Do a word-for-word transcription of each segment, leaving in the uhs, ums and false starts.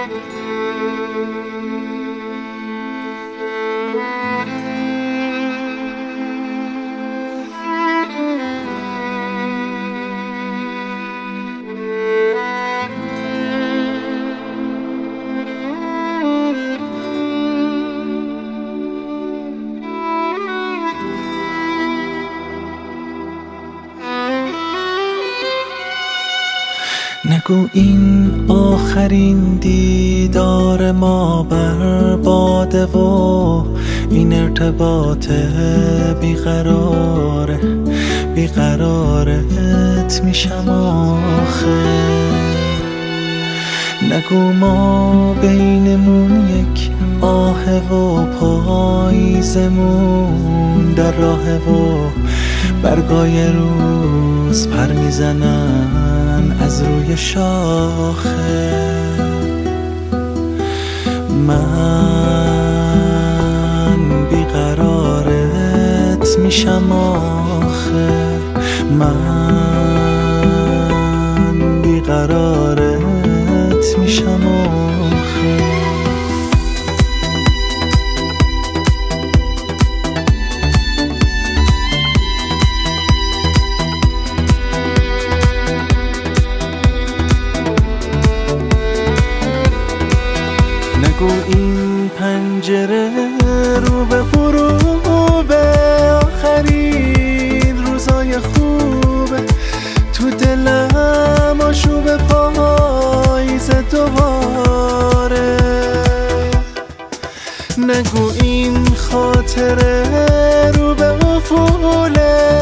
نگو این آخرین دیدار ما برباده و این ارتباط بیقراره بیقرارت میشم آخه. نگو ما بینمون یک آه و پاییزمون در راه و برگای روز پر میزنن از روی شاخه. من بیقرارت میشم آخه، من بیقرارت میشم آخه. نگو این پنجره رو به غروب آخرین روزای خوبه، تو دلم آشوب پاییز دوباره. نگو این خاطره رو به افول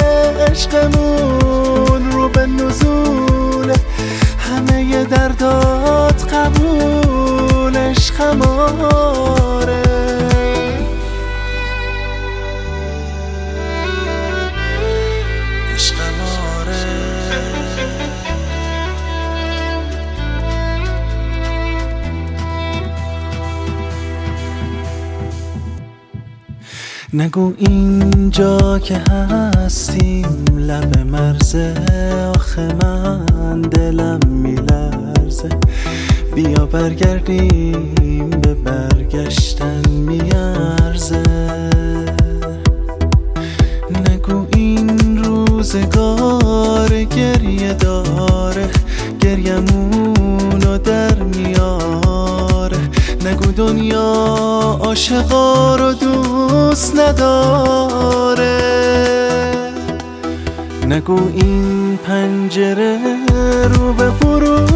عشقمون رو به نزول همه دردات قبولش خماره. عشق ماره. نگو اینجا که هستیم لب مرزه، آخه من دلم میلرزه. بیا برگردیم به برگشتن میارزه. نگو این روزگار گریه داره، گریمونو در میاره. نگو دنیا عاشقا رو دوست نداره. نگو این پنجره رو به غروب